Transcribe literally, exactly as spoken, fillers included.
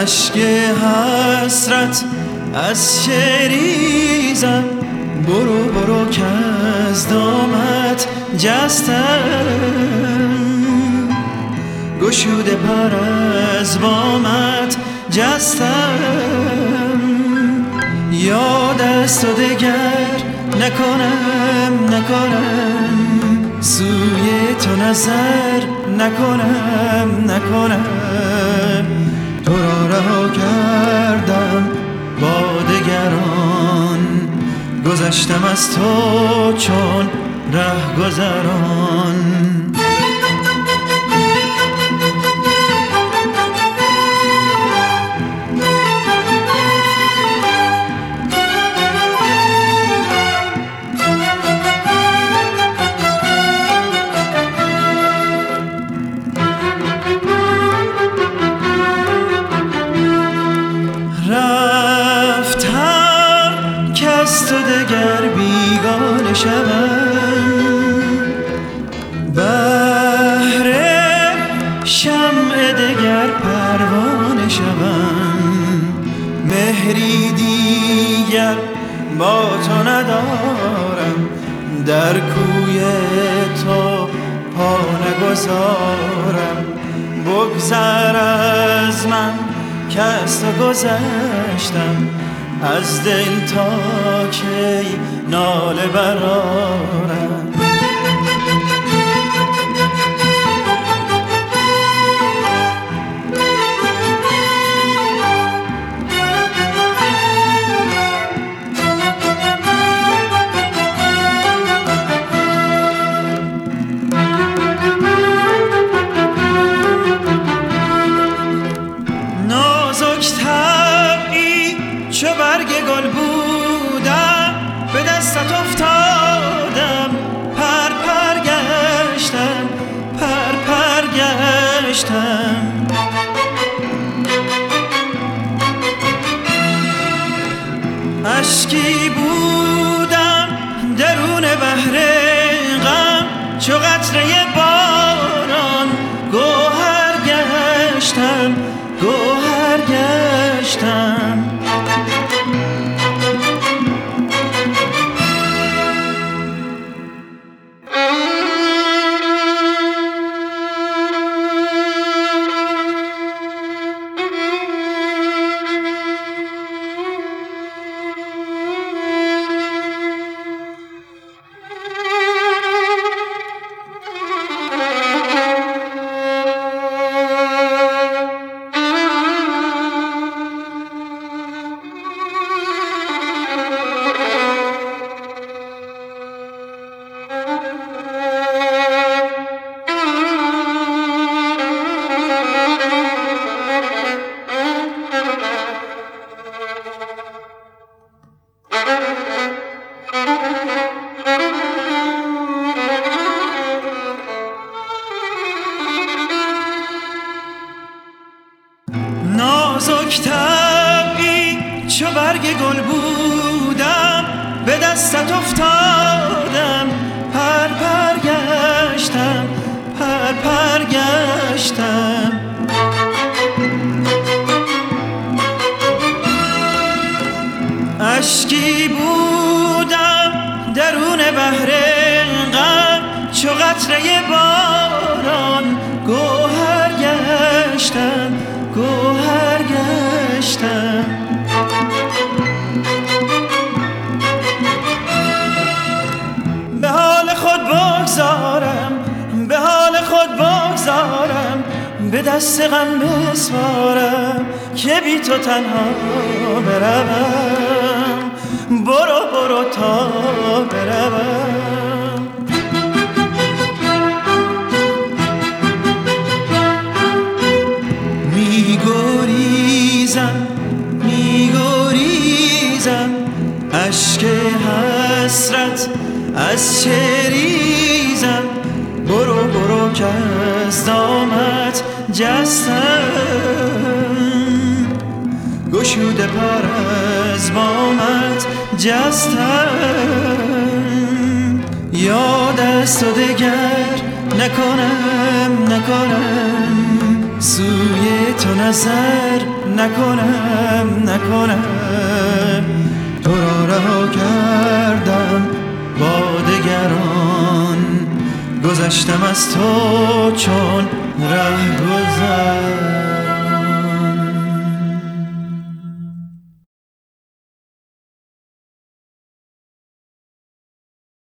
اشک حسرت از چریزم، برو برو که از دامت جستم، گشوده پر از بامت جستم. یاد از تو دگر نکنم نکنم، سوی تو نظر نکنم نکنم. تو را رها کردم با دگران، گذشتم از تو چون رهگذران. رفتم که از تو دگر بیگانه شوم، بهر شمع دگر پروانه شوم. مهری دیگر با تو ندارم، در کوی تو پا نگذارم. بگذر از من که از تو گذشتم، از دل تا کی ناله برارم. چو برگ گل بودم به دستت افتادم، پر پر گشتم پر پر گشتم. اشکی بودم درون بحر غم، چو قطره باران گوهر گشتم گوهر گشتم. نازک طبعی چو برگ گل بودم به دستت افتادم، پر پر گشتم پر پر گشتم. اشکی بودم درون بحر غم، چو قطره باران گوهر گشتم گوهر گشتم. به حال خود بگذارم به حال خود بگذارم، به دست غم بسپارم که بی تو تنها بروم. برو برو تا بروم. میگریزم میگریزم، اشک حسرت از چریزم، برو برو که از دامت جستم، گشوده پر از بامت جستم. یاد از تو دگر نکنم نکنم، سوی تو نظر نکنم نکنم تو را رها کردم با دگران گذشتم از تو چون ره گذر